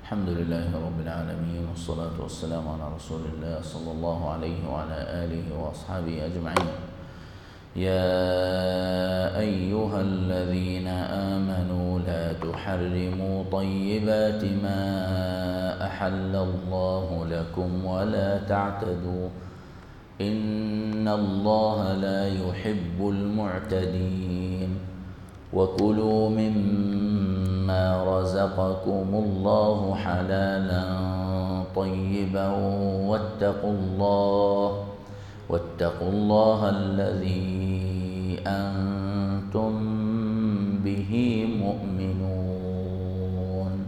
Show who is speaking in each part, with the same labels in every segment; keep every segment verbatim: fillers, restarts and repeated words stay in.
Speaker 1: الحمد لله رب العالمين، والصلاة والسلام على رسول الله صلى الله عليه وعلى آله وأصحابه أجمعين. يا أيها الذين آمنوا لا تحرموا طيبات ما أحل الله لكم ولا تعتدوا إن الله لا يحب المعتدين. وكلوا مما رزقكم الله حلالا طيبا واتقوا الله واتقوا الله الذي أنتم به مؤمنون.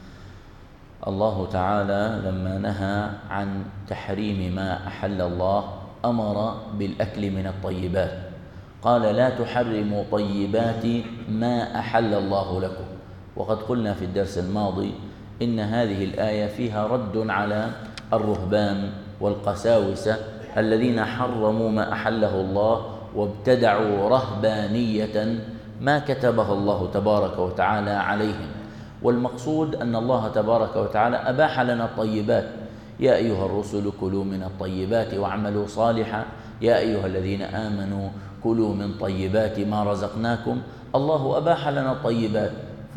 Speaker 1: الله تعالى لما نهى عن تحريم ما أحل الله أمر بالأكل من الطيبات، قال لا تحرموا طيبات ما أحل الله لكم. وقد قلنا في الدرس الماضي إن هذه الآية فيها رد على الرهبان والقساوسة الذين حرموا ما أحله الله وابتدعوا رهبانية ما كتبها الله تبارك وتعالى عليهم. والمقصود أن الله تبارك وتعالى أباح لنا الطيبات: يا أيها الرسل كلوا من الطيبات واعملوا صالحا، يا أيها الذين آمنوا كلوا من طيبات ما رزقناكم. الله أباح لنا الطيبات،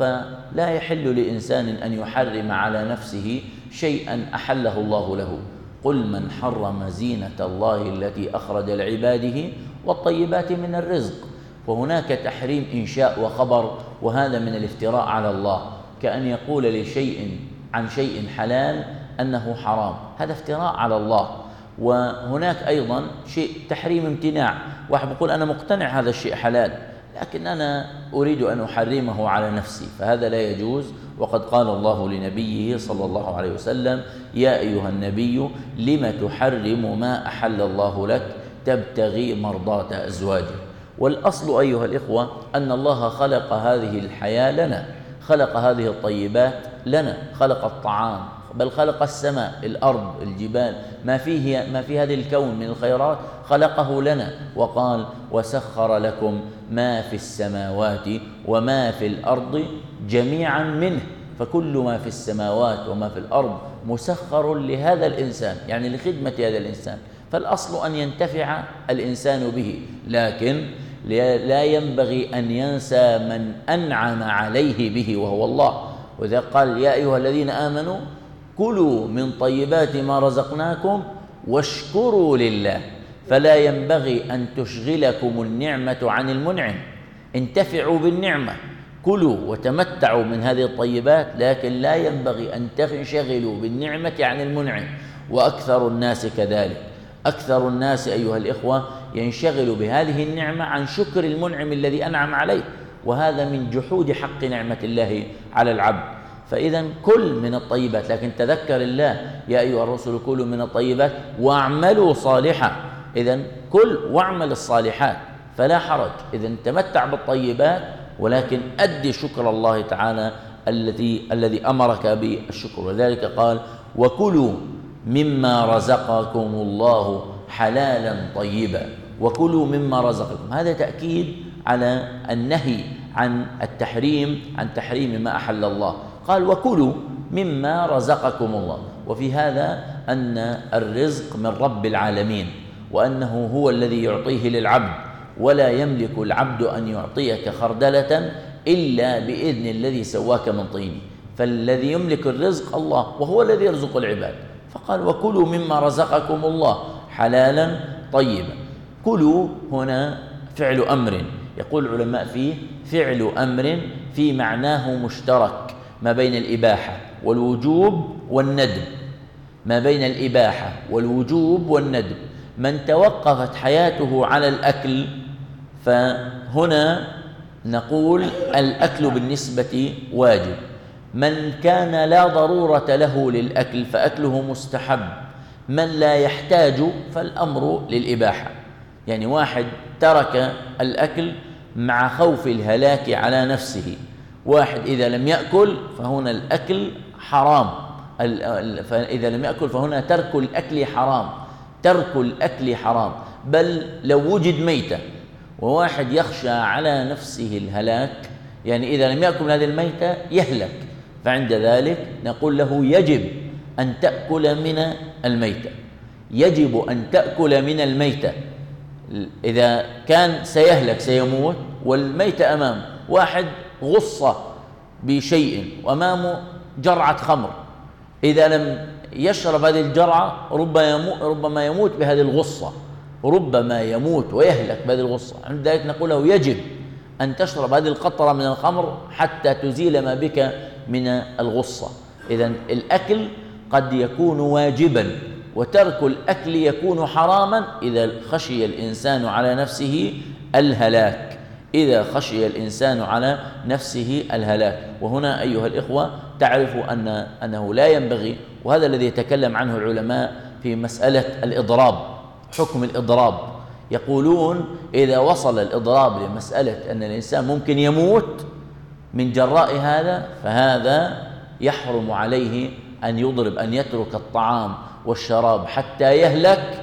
Speaker 1: فلا يحل لإنسان أن يحرم على نفسه شيئا أحله الله له. قل من حرم زينة الله التي أخرج لعباده والطيبات من الرزق. وهناك تحريم إنشاء وخبر، وهذا من الافتراء على الله، كأن يقول لشيء عن شيء حلال أنه حرام، هذا افتراء على الله. وهناك أيضا شيء تحريم امتناع، واحد يقول أنا مقتنع هذا الشيء حلال لكن أنا أريد أن أحرمه على نفسي، فهذا لا يجوز. وقد قال الله لنبيه صلى الله عليه وسلم: يا أيها النبي لم تحرم ما أحل الله لك تبتغي مرضات أزواجك. والأصل أيها الإخوة أن الله خلق هذه الحياة لنا، خلق هذه الطيبات لنا، خلق الطعام، بل خلق السماء، الأرض، الجبال، ما فيه ما في هذا الكون من الخيرات خلقه لنا. وقال: وسخر لكم ما في السماوات وما في الأرض جميعا منه. فكل ما في السماوات وما في الأرض مسخر لهذا الإنسان، يعني لخدمة هذا الإنسان. فالأصل أن ينتفع الإنسان به، لكن لا ينبغي أن ينسى من أنعم عليه به وهو الله. وإذا قال: يا أيها الذين آمنوا كلوا من طيبات ما رزقناكم واشكروا لله، فلا ينبغي أن تشغلكم النعمة عن المنعم. انتفعوا بالنعمة، كلوا وتمتعوا من هذه الطيبات، لكن لا ينبغي أن تنشغلوا بالنعمة عن المنعم. وأكثر الناس كذلك، أكثر الناس أيها الإخوة ينشغل بهذه النعمة عن شكر المنعم الذي أنعم عليه، وهذا من جحود حق نعمة الله على العبد. فإذا كل من الطيبات، لكن تذكر الله: يا أيها الرسل كلوا من الطيبات واعملوا صالحا. إذا كل واعمل الصالحات فلا حرج، إذا تمتع بالطيبات، ولكن أدي شكر الله تعالى الذي الذي أمرك بالشكر. وذلك قال: وكلوا مما رزقكم الله حلالا طيبا. وكلوا مما رزقكم، هذا تأكيد على النهي عن التحريم، عن تحريم ما أحل الله. قال: وكلوا مما رزقكم الله. وفي هذا أن الرزق من رب العالمين، وأنه هو الذي يعطيه للعبد، ولا يملك العبد أن يعطيك خردلة إلا بإذن الذي سواك من طين. فالذي يملك الرزق الله، وهو الذي يرزق العباد. فقال: وكلوا مما رزقكم الله حلالا طيبا. كلوا هنا فعل أمر، يقول العلماء فيه فعل أمر في معناه مشترك ما بين الإباحة والوجوب والندب، ما بين الإباحة والوجوب والندب. من توقفت حياته على الأكل فهنا نقول الأكل بالنسبة واجب. من كان لا ضرورة له للأكل فأكله مستحب. من لا يحتاج فالأمر للإباحة. يعني واحد ترك الأكل مع خوف الهلاك على نفسه، واحد إذا لم يأكل فهنا الأكل حرام، فإذا لم يأكل فهنا ترك الأكل حرام، ترك الأكل حرام. بل لو وجد ميتة وواحد يخشى على نفسه الهلاك، يعني إذا لم يأكل هذه الميتة يهلك، فعند ذلك نقول له يجب أن تأكل من الميتة، يجب أن تأكل من الميتة. إذا كان سيهلك سيموت والميتة أمامه، واحد غصة بشيء وأمامه جرعة خمر، إذا لم يشرب هذه الجرعة ربما يموت بهذه الغصة، ربما يموت ويهلك بهذه الغصة. عند ذلك نقول له يجب أن تشرب هذه القطرة من الخمر حتى تزيل ما بك من الغصة. إذن الأكل قد يكون واجبا، وترك الأكل يكون حراما إذا خشي الإنسان على نفسه الهلاك، إذا خشي الإنسان على نفسه الهلاك. وهنا أيها الإخوة تعرفوا أن أنه لا ينبغي، وهذا الذي يتكلم عنه العلماء في مسألة الإضراب، حكم الإضراب. يقولون إذا وصل الإضراب لمسألة أن الإنسان ممكن يموت من جراء هذا، فهذا يحرم عليه أن يضرب، أن يترك الطعام والشراب حتى يهلك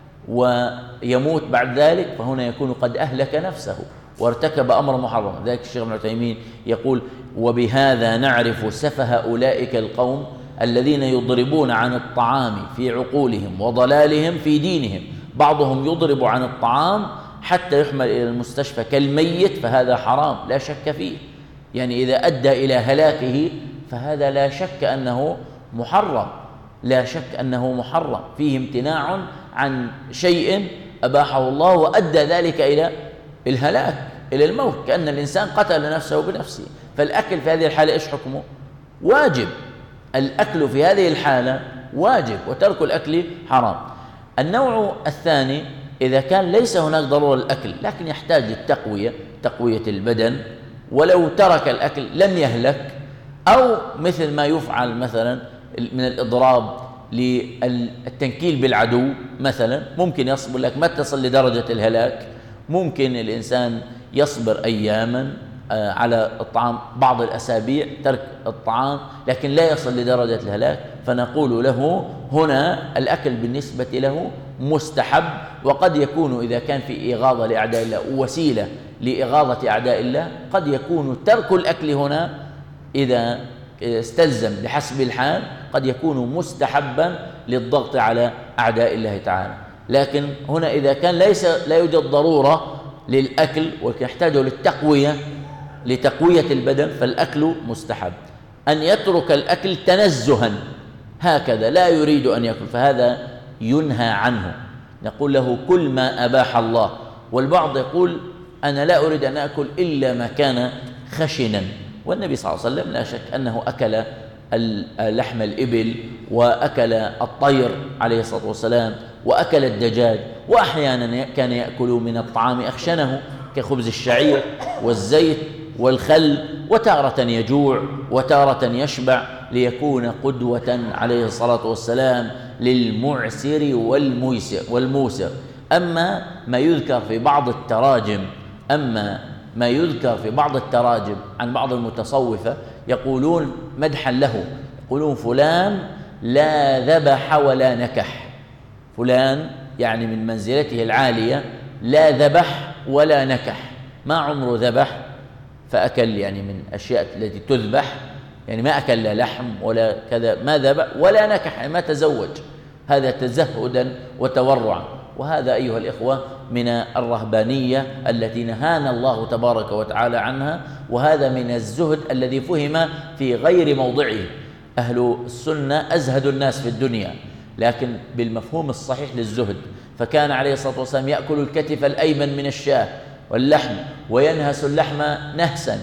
Speaker 1: ويموت بعد ذلك، فهنا يكون قد أهلك نفسه وارتكب أمر محرم. ذلك الشيخ ابن عثيمين يقول: وبهذا نعرف سفه أولئك القوم الذين يضربون عن الطعام في عقولهم وضلالهم في دينهم. بعضهم يضرب عن الطعام حتى يحمل إلى المستشفى كالميت، فهذا حرام لا شك فيه، يعني إذا أدى إلى هلاكه فهذا لا شك أنه محرم، لا شك أنه محرم، فيه امتناع عن شيء أباحه الله وأدى ذلك إلى الهلاك، إلى الموت، كأن الإنسان قتل نفسه بنفسه. فالأكل في هذه الحالة إيش حكمه؟ واجب، الأكل في هذه الحالة واجب، وترك الأكل حرام. النوع الثاني إذا كان ليس هناك ضرورة للأكل لكن يحتاج للتقوية، تقوية البدن، ولو ترك الأكل لم يهلك، أو مثل ما يفعل مثلا من الإضراب للتنكيل بالعدو مثلا، ممكن يصبر لك ما تصل لدرجة الهلاك، ممكن الإنسان يصبر أياما على الطعام، بعض الأسابيع ترك الطعام، لكن لا يصل لدرجة الهلاك، فنقول له هنا الأكل بالنسبة له مستحب. وقد يكون إذا كان في إغاظة لأعداء الله ووسيلة لإغاظة أعداء الله، قد يكون ترك الأكل هنا إذا استلزم بحسب الحال قد يكون مستحبا للضغط على أعداء الله تعالى. لكن هنا إذا كان ليس لا يوجد ضرورة للأكل ويحتاج للتقوية لتقوية البدن، فالأكل مستحب. أن يترك الأكل تنزها هكذا لا يريد أن يأكل، فهذا ينهى عنه، نقول له كل ما أباح الله. والبعض يقول أنا لا أريد أن أكل إلا ما كان خشنا، والنبي صلى الله عليه وسلم لا شك أنه أكل لحم الإبل وأكل الطير عليه الصلاة والسلام وأكل الدجاج، وأحيانا كان يأكل من الطعام أخشنه كخبز الشعير والزيت والخل، وتارة يجوع وتارة يشبع، ليكون قدوة عليه الصلاة والسلام للمعسر والميسر والموسر. أما ما يذكر في بعض التراجم أما ما يذكر في بعض التراجم عن بعض المتصوفة يقولون مدحا له، يقولون فلان لا ذبح ولا نكح، فلان يعني من منزلته العالية لا ذبح ولا نكح، ما عمره ذبح فأكل يعني من أشياء التي تذبح، يعني ما أكل لا لحم ولا كذا، ما ذبح ولا نكح، يعني ما تزوج، هذا تزهدا وتورعا. وهذا أيها الإخوة من الرهبانية التي نهانا الله تبارك وتعالى عنها، وهذا من الزهد الذي فهم في غير موضعه. أهل السنة أزهد الناس في الدنيا لكن بالمفهوم الصحيح للزهد، فكان عليه الصلاة والسلام يأكل الكتف الأيمن من الشاة واللحم وينهس اللحم نهسا،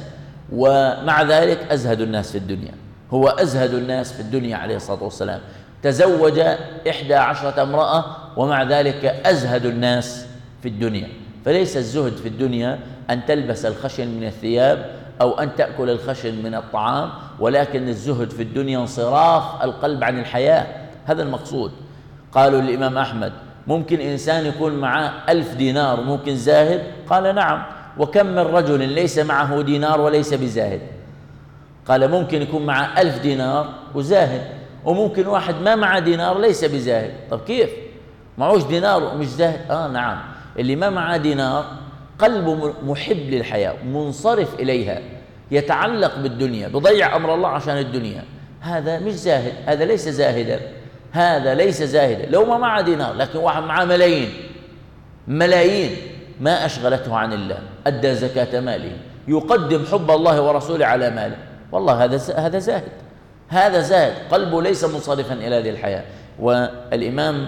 Speaker 1: ومع ذلك أزهد الناس في الدنيا، هو أزهد الناس في الدنيا عليه الصلاة والسلام، تزوج إحدى عشرة امرأة ومع ذلك أزهد الناس في الدنيا. فليس الزهد في الدنيا أن تلبس الخشن من الثياب أو أن تأكل الخشن من الطعام، ولكن الزهد في الدنيا انصراف القلب عن الحياة، هذا المقصود. قالوا للإمام أحمد ممكن إنسان يكون معه ألف دينار ممكن زاهد؟ قال نعم. وكم من رجل ليس معه دينار وليس بزاهد؟ قال ممكن يكون معه ألف دينار وزاهد، وممكن واحد ما معه دينار ليس بزاهد. طب كيف معوش دينار ومش زاهد؟ آه نعم، اللي ما معه دينار قلبه محب للحياة منصرف إليها، يتعلق بالدنيا، بضيع أمر الله عشان الدنيا، هذا مش زاهد، هذا ليس زاهدا، هذا ليس زاهدا. لو ما معه دينار، لكن واحد معه ملايين ملايين ما أشغلته عن الله، أدى زكاة ماله، يقدم حب الله ورسوله على ماله، والله هذا هذا زاهد، هذا زاهد، قلبه ليس منصرفا إلى هذه الحياة. والإمام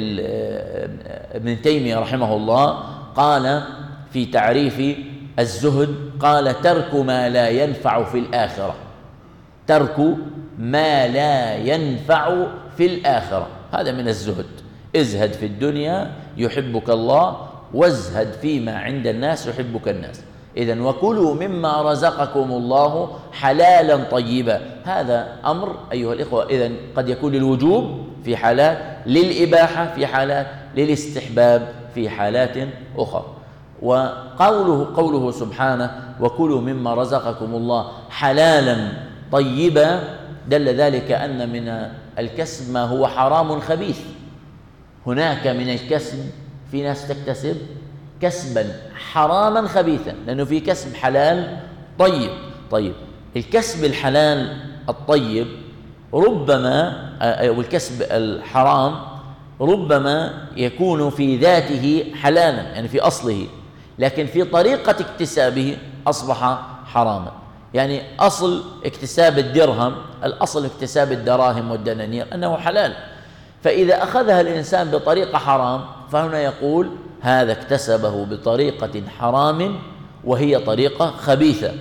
Speaker 1: ابن تيمية رحمه الله قال في تعريف الزهد، قال: ترك ما لا ينفع في الآخرة، ترك ما لا ينفع في الآخرة، هذا من الزهد. ازهد في الدنيا يحبك الله، وازهد فيما عند الناس يحبك الناس. إذن وكلوا مما رزقكم الله حلالا طيبا، هذا أمر أيها الإخوة إذن قد يكون للوجوب في حالات، للإباحة في حالات، للاستحباب في حالات أخرى. وقوله قوله سبحانه: وكلوا مما رزقكم الله حلالا طيبا، دل ذلك أن من الكسب ما هو حرام خبيث. هناك من الكسب في ناس تكتسب كسبا حراما خبيثا، لأنه في كسب حلال طيب. طيب الكسب الحلال الطيب ربما، أو الكسب الحرام ربما يكون في ذاته حلالا، يعني في أصله، لكن في طريقة اكتسابه أصبح حراما. يعني أصل اكتساب الدرهم، الأصل اكتساب الدراهم والدنانير أنه حلال، فإذا أخذها الإنسان بطريقة حرام فهنا يقول هذا اكتسبه بطريقة حرام وهي طريقة خبيثة.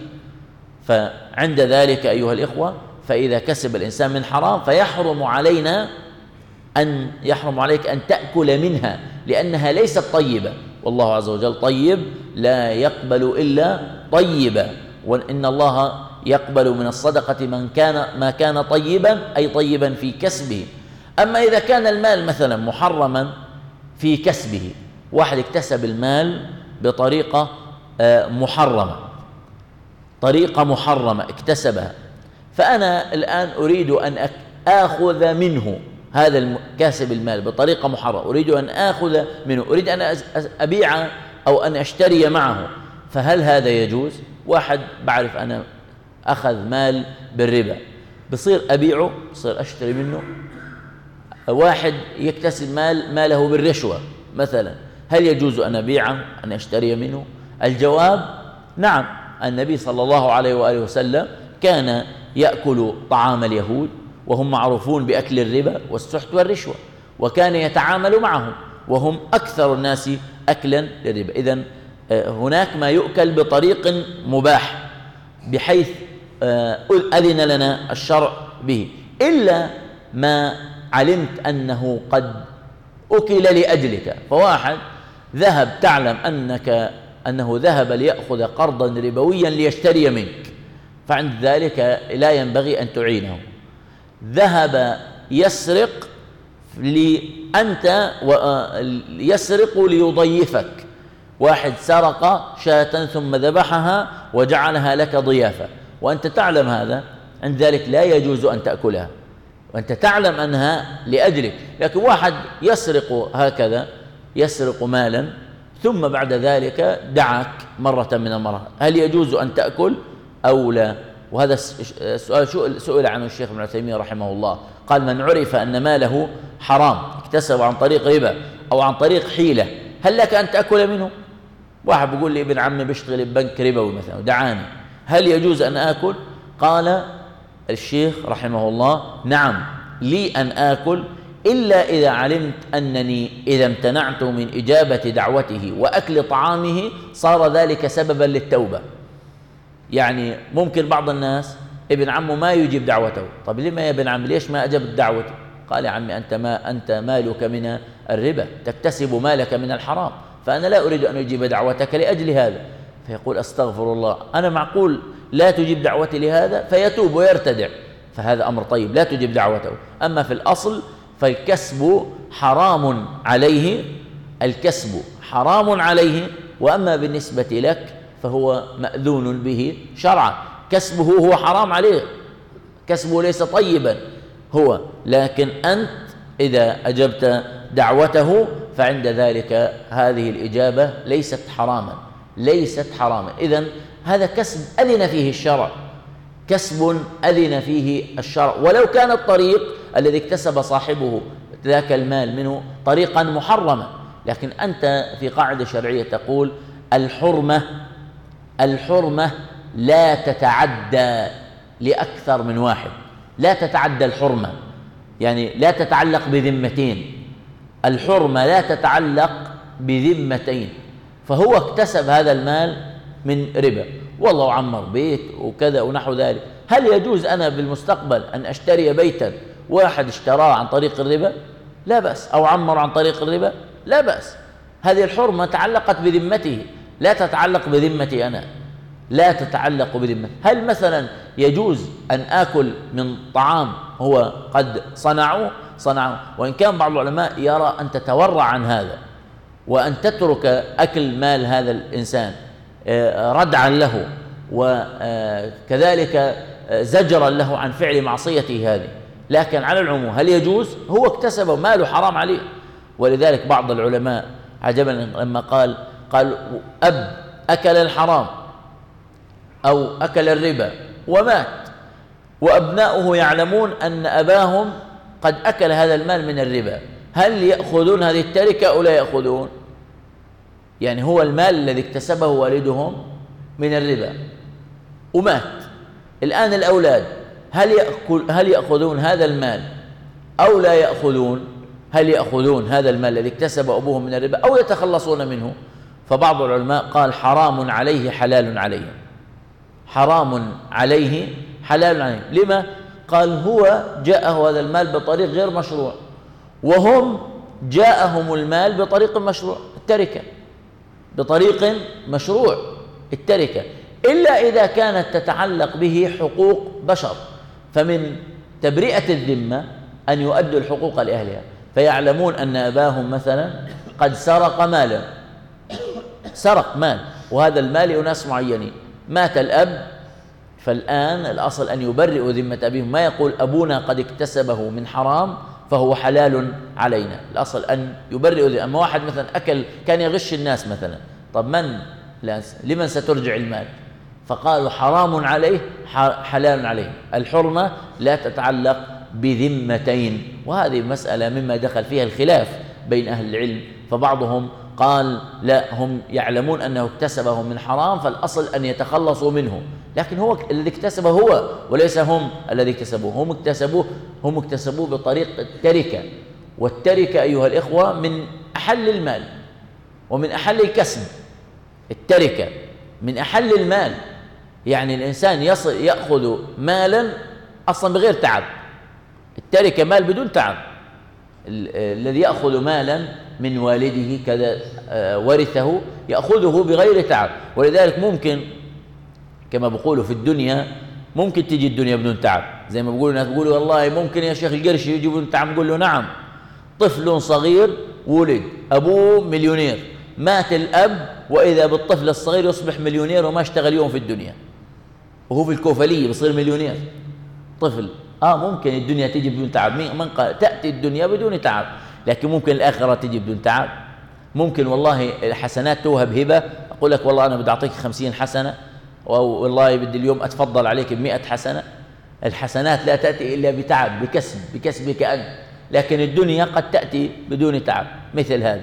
Speaker 1: فعند ذلك أيها الإخوة، فإذا كسب الإنسان من حرام فيحرم علينا أن يحرم عليك أن تأكل منها، لأنها ليست طيبة، والله عز وجل طيب لا يقبل إلا طيبا، وإن الله يقبل من الصدقة من كان ما كان طيبا، أي طيبا في كسبه. أما إذا كان المال مثلا محرما في كسبه، واحد اكتسب المال بطريقة محرمة، طريقة محرمة اكتسبها، فأنا الآن أريد أن آخذ منه هذا الكاسب المال بطريقة محرمة، أريد أن آخذ منه، أريد أن أبيع أو أن أشتري معه، فهل هذا يجوز؟ واحد بعرف أنا أخذ مال بالربا، بصير أبيعه، بصير أشتري منه. واحد يكتسب مال ماله بالرشوة مثلا، هل يجوز أن أبيعه، أن أشتري منه؟ الجواب نعم. النبي صلى الله عليه وآله وسلم كان يأكل طعام اليهود وهم معروفون بأكل الربا والسحت والرشوة، وكان يتعامل معهم وهم أكثر الناس أكلا للربا. إذن هناك ما يؤكل بطريق مباح بحيث أذن لنا الشرع به، إلا ما علمت أنه قد أكل لأجلك. فواحد ذهب، تعلم أنك أنه ذهب ليأخذ قرضا ربويا ليشتري منك، فعند ذلك لا ينبغي أن تعينه. ذهب يسرق لأنت يسرق ليضيفك، واحد سرق شاة ثم ذبحها وجعلها لك ضيافة، وأنت تعلم هذا، عند ذلك لا يجوز أن تأكلها، وأنت تعلم أنها لأجلك. لكن واحد يسرق هكذا، يسرق مالا ثم بعد ذلك دعاك مرة من المرات، هل يجوز أن تأكل أو لا؟ وهذا السؤال سئل عنه الشيخ ابن عثيمين رحمه الله، قال: من عرف أن ماله حرام اكتسب عن طريق ربا أو عن طريق حيلة، هل لك أن تأكل منه؟ واحد بيقول لي ابن عمي بيشتغل ببنك ربوي مثلا ودعاني، هل يجوز أن آكل؟ قال الشيخ رحمه الله: نعم لي أن آكل، إلا إذا علمت أنني إذا امتنعت من إجابة دعوته وأكل طعامه صار ذلك سببا للتوبة. يعني ممكن بعض الناس ابن عمه ما يجيب دعوته، طب لما يا ابن عم ليش ما أجبت دعوته؟ قال: يا عمي أنت ما أنت مالك من الربا، تكتسب مالك من الحرام، فأنا لا أريد أن أجيب دعوتك لأجل هذا. فيقول: أستغفر الله، أنا معقول لا تجيب دعوتي لهذا؟ فيتوب ويرتدع، فهذا أمر طيب، لا تجيب دعوته. أما في الأصل فالكسب حرام عليه، الكسب حرام عليه، وأما بالنسبة لك فهو مأذون به شرعا. كسبه هو حرام عليه، كسبه ليس طيبا هو، لكن أنت إذا أجبت دعوته فعند ذلك هذه الإجابة ليست حراما، ليست حراما. إذن هذا كسب أذن فيه الشرع، كسب أذن فيه الشرع، ولو كان الطريق الذي اكتسب صاحبه ذاك المال منه طريقا محرما، لكن أنت في قاعدة شرعية تقول الحرمة الحرمة لا تتعدى لأكثر من واحد، لا تتعدى الحرمة، يعني لا تتعلق بذمتين، الحرمة لا تتعلق بذمتين. فهو اكتسب هذا المال من ربا، والله عمر بيت وكذا ونحو ذلك، هل يجوز أنا بالمستقبل أن أشتري بيتا واحد اشتراه عن طريق الربا؟ لا بأس. أو عمر عن طريق الربا؟ لا بأس. هذه الحرمة تعلقت بذمته، لا تتعلق بذمتي أنا، لا تتعلق بذمتي. هل مثلا يجوز أن آكل من طعام هو قد صنعوه صنعوه وإن كان بعض العلماء يرى أن تتورع عن هذا، وأن تترك أكل مال هذا الإنسان ردعا له، وكذلك زجرا له عن فعل معصيته هذه. لكن على العموم هل يجوز؟ هو اكتسب ماله حرام عليه. ولذلك بعض العلماء عجبا لما قال قال أب أكل الحرام أو أكل الربا ومات، وأبناؤه يعلمون أن أباهم قد أكل هذا المال من الربا، هل يأخذون هذه التركة أو لا يأخذون؟ يعني هو المال الذي اكتسبه والدهم من الربا ومات، الآن الأولاد هل يأكل هل يأخذون هذا المال أو لا يأخذون؟ هل يأخذون هذا المال الذي اكتسب أبوهم من الربا أو يتخلصون منه؟ فبعض العلماء قال حرام عليه حلال عليه، حرام عليه حلال عليه. لما؟ قال هو جاءه هذا المال بطريق غير مشروع، وهم جاءهم المال بطريق مشروع، التركة بطريق مشروع التركة، إلا إذا كانت تتعلق به حقوق بشر، فمن تبرئة الذمة أن يؤدوا الحقوق لأهلها، فيعلمون أن أباهم مثلا قد سرق مالا، سرق مال، وهذا المال لأناس معينين، مات الأب، فالآن الأصل أن يبرئوا ذمة أبيهم، ما يقول أبونا قد اكتسبه من حرام فهو حلال علينا، الأصل أن يبرئوا ذمة. أما واحد مثلا أكل كان يغش الناس مثلا، طب من لمن سترجع المال؟ فقالوا حرام عليه حلال عليه. الحرمة لا تتعلق بذمتين، وهذه مسألة مما دخل فيها الخلاف بين أهل العلم، فبعضهم قال لا، هم يعلمون أنه اكتسبه من حرام فالأصل أن يتخلصوا منه، لكن هو الذي اكتسبه هو وليس هم الذي اكتسبوه، هم اكتسبوه هم اكتسبوه بطريق التركة، والتركة أيها الإخوة من أحل المال ومن أحل الكسب. التركة من أحل المال، يعني الإنسان يصل يأخذ مالا أصلا بغير تعب، التركة مال بدون تعب. الذي يأخذ مالا من والده كذا ورثه يأخذه بغير تعب، ولذلك ممكن كما بقولوا في الدنيا ممكن تجي الدنيا بدون تعب، زي ما بقولوا الناس بيقولوا والله ممكن يا شيخ القرش يجي بدون تعب، نقول له نعم. طفل صغير ولد أبوه مليونير، مات الأب، وإذا بالطفل الصغير يصبح مليونير وما اشتغل يوم في الدنيا، وهو في الكوفلية بيصير مليونير طفل. آه ممكن الدنيا تجي بدون تعب، من قال تأتي الدنيا بدون تعب، لكن ممكن الآخرة تجي بدون تعب. ممكن والله الحسنات توهب هبة، أقول لك والله أنا بدي أعطيك خمسين حسنة، والله بدي اليوم أتفضل عليك بمئة حسنة. الحسنات لا تأتي إلا بتعب، بكسب بكسبك أنت، لكن الدنيا قد تأتي بدون تعب مثل هذا.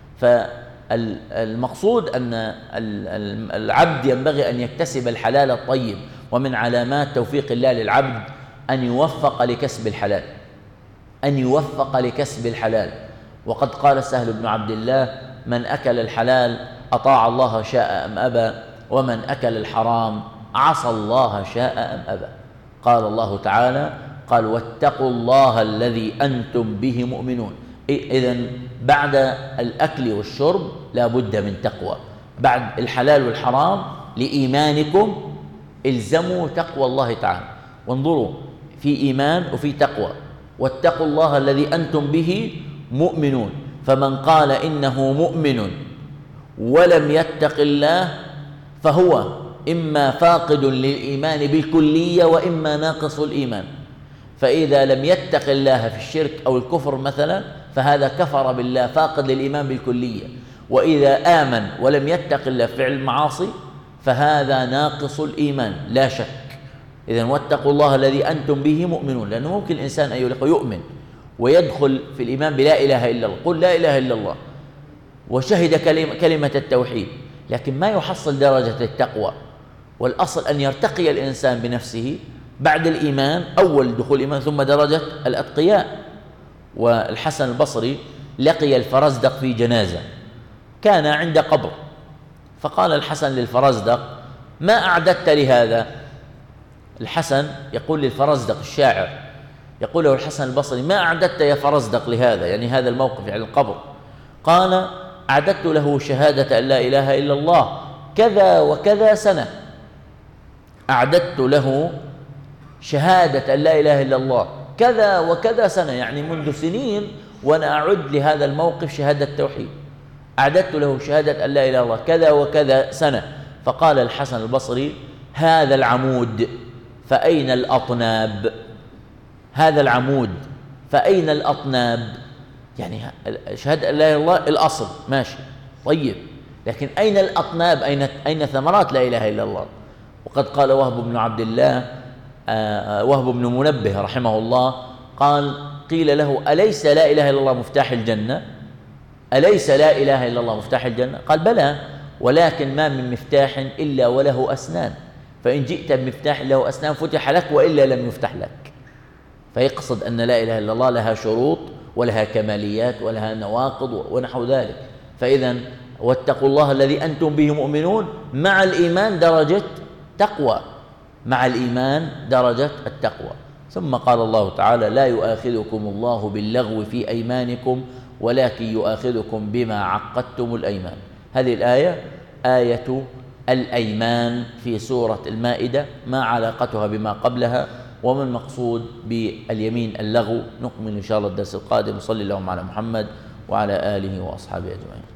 Speaker 1: فالمقصود أن العبد ينبغي أن يكتسب الحلال الطيب، ومن علامات توفيق الله للعبد أن يوفق لكسب الحلال، أن يوفق لكسب الحلال. وقد قال سهل بن عبد الله: من أكل الحلال أطاع الله شاء أم أبى، ومن أكل الحرام عصى الله شاء أم أبى. قال الله تعالى: قال واتقوا الله الذي أنتم به مؤمنون. إذن بعد الأكل والشرب لا بد من تقوى، بعد الحلال والحرام لإيمانكم الزموا تقوى الله تعالى. وانظروا، في إيمان وفي تقوى. واتقوا الله الذي أنتم به مؤمنون، فمن قال إنه مؤمن ولم يتق الله فهو إما فاقد للإيمان بالكلية وإما ناقص الإيمان. فإذا لم يتق الله في الشرك أو الكفر مثلا فهذا كفر بالله، فاقد للإيمان بالكلية. وإذا آمن ولم يتق الله فعل المعاصي فهذا ناقص الإيمان لا شك. إذن واتقوا الله الذي أنتم به مؤمنون، لأنه ممكن الإنسان أن يؤمن ويدخل في الإيمان بلا إله إلا الله، قل لا إله إلا الله وشهد كلمة التوحيد، لكن ما يحصل درجة التقوى. والأصل أن يرتقي الإنسان بنفسه بعد الإيمان، أول دخول الإيمان ثم درجة الأتقياء. والحسن البصري لقي الفرزدق في جنازة، كان عند قبر، فقال الحسن للفرزدق: ما أعددت لهذا؟ الحسن يقول للفرزدق الشاعر، يقول له الحسن البصري: ما أعددت يا فرزدق لهذا، يعني هذا الموقف يعني القبر؟ قال: أعددت له شهادة أن لا إله إلا الله كذا وكذا سنة. أعددت له شهادة أن لا إله إلا الله كذا وكذا سنة، يعني منذ سنين وأنا أعد لهذا الموقف شهادة التوحيد. أعددت له شهادة أن لا إله إلا الله كذا وكذا سنة. فقال الحسن البصري: هذا العمود فأين الأطناب؟ هذا العمود فأين الأطناب؟ يعني شهادة أن لا إله إلا الله الأصل ماشي طيب، لكن أين الأطناب؟ أين أين ثمرات لا إله إلا الله؟ وقد قال وهب بن عبد الله آه وهب بن منبه رحمه الله قال: قيل له: أليس لا إله إلا الله مفتاح الجنة؟ أليس لا إله إلا الله مفتاح الجنة؟ قال: بلى، ولكن ما من مفتاح إلا وله أسنان، فإن جئت بمفتاح له أسنان فتح لك وإلا لم يفتح لك. فيقصد أن لا إله إلا الله لها شروط ولها كماليات ولها نواقض ونحو ذلك. فإذا واتقوا الله الذي أنتم به مؤمنون مع الإيمان درجة تقوى، مع الإيمان درجة التقوى. ثم قال الله تعالى: لا يؤاخذكم الله باللغو في أيمانكم ولكن يؤاخذكم بما عقدتم الأيمان. هذه الآية آية الأيمان في سورة المائدة، ما علاقتها بما قبلها وما المقصود باليمين اللغو؟ نكمل إن شاء الله الدرس القادم. صلى الله على محمد وعلى آله وأصحابه أجمعين.